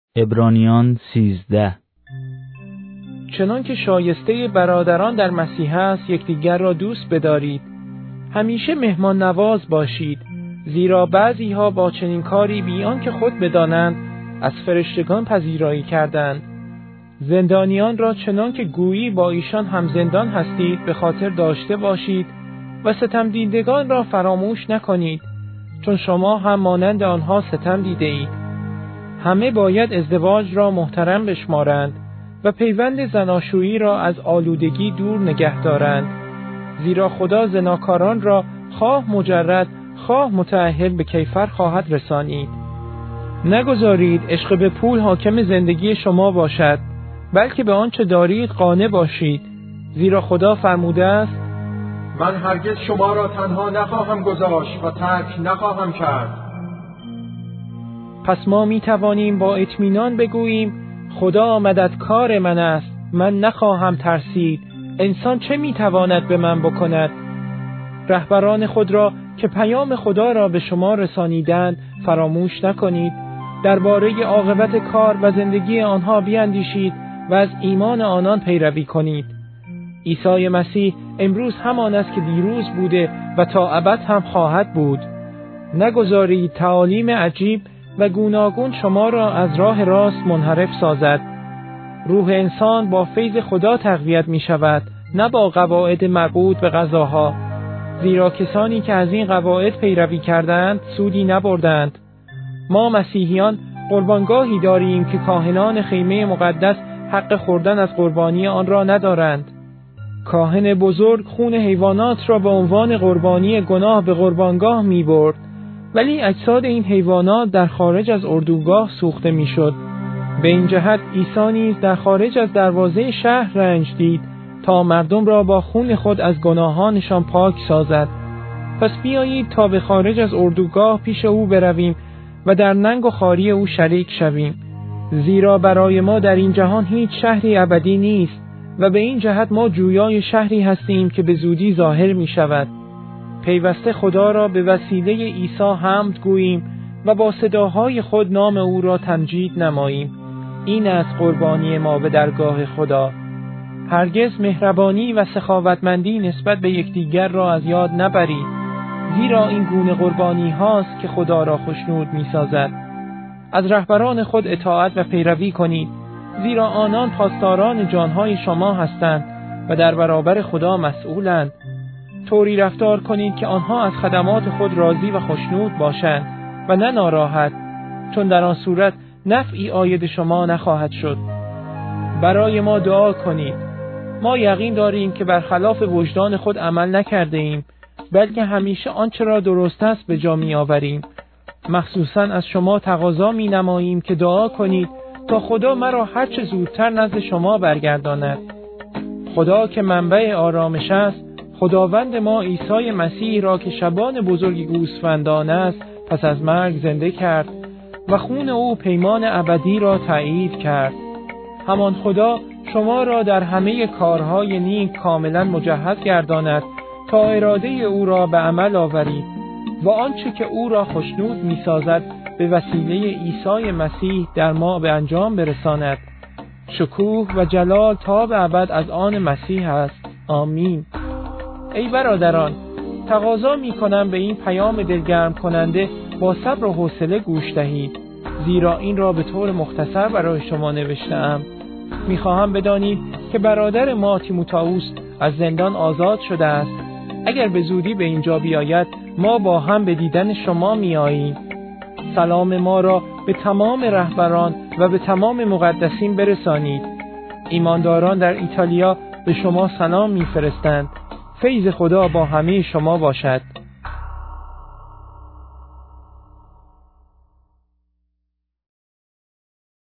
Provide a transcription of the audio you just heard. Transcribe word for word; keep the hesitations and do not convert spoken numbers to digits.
عبرانیان سیزده. چنان که شایسته برادران در مسیح است یکدیگر را دوست بدارید. همیشه مهمان نواز باشید، زیرا بعضی ها با چنین کاری بی آنکه خود بدانند از فرشتگان پذیرایی کردند. زندانیان را چنان که گویی با ایشان هم زندان هستید به خاطر داشته باشید و ستم دیدگان را فراموش نکنید، چون شما هم مانند آنها ستم دیده اید. همه باید ازدواج را محترم بشمارند و پیوند زناشویی را از آلودگی دور نگه دارند، زیرا خدا زناکاران را خواه مجرد خواه متأهل به کیفر خواهد رسانید. نگذارید عشق به پول حاکم زندگی شما باشد، بلکه به آنچه دارید قانع باشید، زیرا خدا فرموده است: من هرگز شما را تنها نخواهم گذاشت و ترک نخواهم کرد. پس ما می توانیم با اطمینان بگوییم خدا مددکار من است، من نخواهم ترسید. انسان چه می تواند به من بکند؟ رهبران خود را که پیام خدا را به شما رسانیدند فراموش نکنید. درباره عاقبت کار و زندگی آنها بیاندیشید و از ایمان آنان پیروی کنید. عیسی مسیح امروز همان است که دیروز بوده و تا ابد هم خواهد بود. نگذارید تعالیم عجیب و گوناگون شما را از راه راست منحرف سازد. روح انسان با فیض خدا تقویت می شود، نه با قواعد مربوط به غذاها، زیرا کسانی که از این قواعد پیروی کردند سودی نبردند. ما مسیحیان قربانگاهی داریم که کاهنان خیمه مقدس حق خوردن از قربانی آن را ندارند. کاهن بزرگ خون حیوانات را به عنوان قربانی گناه به قربانگاه می برد، ولی اجساد این حیوانات در خارج از اردوگاه سوخته می شد. به این جهت عیسی نیز در خارج از دروازه شهر رنج دید تا مردم را با خون خود از گناهانشان پاک سازد. پس بیایید تا به خارج از اردوگاه پیش او برویم و در ننگ و خواری او شریک شویم، زیرا برای ما در این جهان هیچ شهری ابدی نیست و به این جهت ما جویای شهری هستیم که به زودی ظاهر می شود. پیوسته خدا را به وسیله عیسی حمد گوییم و با صداهای خود نام او را تمجید نماییم. این است قربانی ما به درگاه خدا. هرگز مهربانی و سخاوتمندی نسبت به یکدیگر را از یاد نبرید، زیرا این گونه قربانی هاست که خدا را خوشنود می سازد. از رهبران خود اطاعت و پیروی کنید، زیرا آنان پاسداران جانهای شما هستند و در برابر خدا مسئولند. طوری رفتار کنید که آنها از خدمات خود راضی و خوشنود باشند و نه ناراحت، چون در آن صورت نفعی عاید شما نخواهد شد. برای ما دعا کنید. ما یقین داریم که برخلاف وجدان خود عمل نکرده ایم، بلکه همیشه آنچه را درست است به جا می آوریم. مخصوصاً از شما تقاضا می نماییم که دعا کنید تا خدا مرا هر چه زودتر نزد شما برگرداند. خدا که منبع آرامش است، خداوند ما عیسی مسیح را که شبان بزرگی گوسفندان است پس از مرگ زنده کرد و خون او پیمان ابدی را تأیید کرد. همان خدا شما را در همه کارهای نیک کاملا مجهز گرداند تا اراده او را به عمل آورید و آنچه که او را خوشنود می‌سازد به وسیله عیسی مسیح در ما به انجام برساند. شکوه و جلال تا به ابد از آن مسیح است. آمین. ای برادران، تقاضا می‌کنم به این پیام دلگرم کننده با صبر و حوصله گوش دهید، زیرا این را به طور مختصر برای شما نوشته‌ام. می‌خواهم بدانید که برادر ما تیموتائوس از زندان آزاد شده است. اگر به زودی به اینجا بیاید ما با هم به دیدن شما می‌آییم. سلام ما را به تمام رهبران و به تمام مقدسین برسانید. ایمانداران در ایتالیا به شما سلام می‌فرستند. فیض خدا با همه شما باشد.